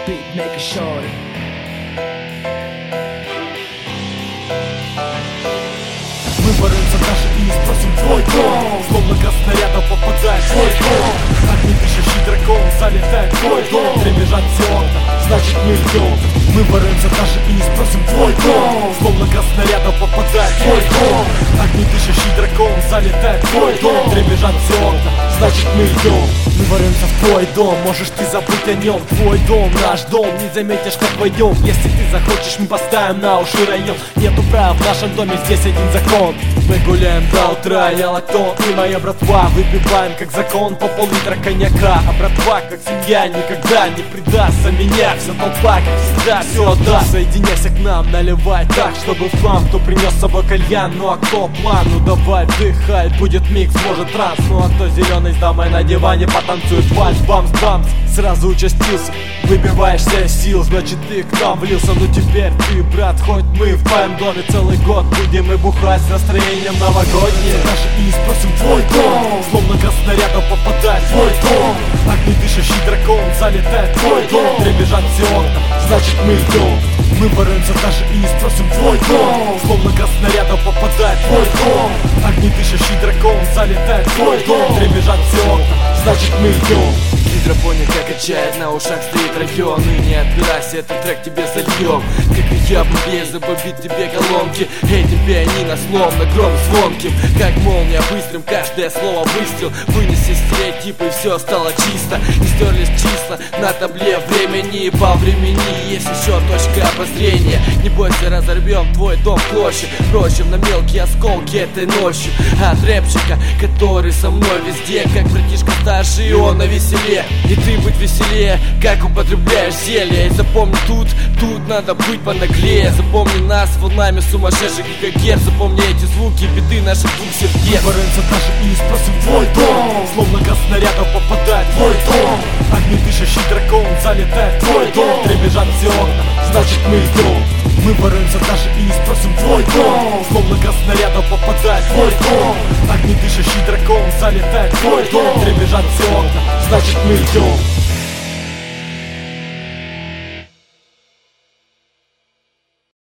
Beatmaker Shorty. Мы боремся даже и спросим твой дом. Словно газ снарядов попадает в твой дом. Огни дышащий дракон залетает в твой дом. Дребезжат все окна, значит мы идем. Мы боремся даже и спросим твой дом. Словно газ снарядов попадает в твой дом. Огни дышащий дракон залетает в твой дом. Дребезжат все окна, значит мы идем. Мы боремся в твой дом, можешь ты забыть о нем. Твой дом, наш дом, не заметишь, как войдем. Если ты захочешь, мы поставим на уши район. Нету прав в нашем доме, здесь один закон. Мы гуляем до утра, я лактон и моя братва. Выпиваем как закон по пол-литра коньяка. А братва, как семья, никогда не предастся. Меня вся толпа, как всегда, все отдаст. Соединяйся к нам, наливай так, чтобы в план. Кто принес с собой кальян, ну а кто план? Ну давай, вдыхай, будет микс, может транс. Ну а кто зеленый с дамой на диване потанцует вальс, бамс-бамс. Сразу участился, выбиваешься из сил, значит ты к нам влился. Ну теперь ты, брат, хоть мы в твоем доме целый год будем и бухать с настроением новогодним. Даже и спросим твой дом, словно газ снарядов попадает в твой дом. Огни дышащий дракон залетает в твой дом. Дребезжат все окна, значит мы идем. Мы боремся даже и спросим твой дом. Словно газ снарядов попадает в твой дом. Огни дышащий дракон залетает в твой дом. Дребезжат все окна, значит мы идем. Гидропоник как качает, на ушах стоит район. И не отпирайся, этот трек тебе зальем. Как и я буду забобить тебе колонки. Этим пианино словно гром звонким. Как молния быстрым, каждое слово выстрел. Вынеси стереотипы, и все стало чисто. И стерлись числа на табле времени. По времени есть еще точка обозрения. Не бойся, разорвем твой дом в клочья. Бросим на мелкие осколки этой ночью. От рэпчика, который со мной везде. Как братишка старший, и он на веселе. И ты быть веселее, как употребляешь зелье. И запомни, тут надо быть понаглее. Запомни нас волнами сумасшедших гигагерц. Запомни эти звуки, беды наших двух сердец. Мы боремся даже и спросим твой дом. Словно газ снарядов попадает в твой дом. Огни дышащий дракон залетает в твой дом. Дребезжат все окна, значит мы идем. Мы боремся даже и спросим твой дом. Словно газ снарядов попадает в твой дом. Огни дышащий дракон залетает в твой дом. Дребезжат все окна, значит мы идем.